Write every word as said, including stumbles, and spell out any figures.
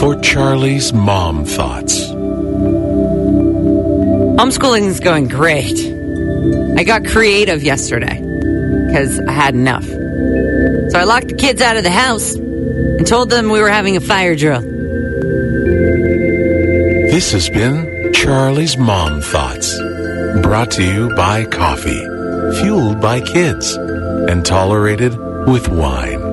for Charlie's Mom Thoughts. Homeschooling is going great. I got creative yesterday because I had enough. So I locked the kids out of the house and told them we were having a fire drill. This has been Charlie's Mom Thoughts, brought to you by coffee, fueled by kids, and tolerated with wine.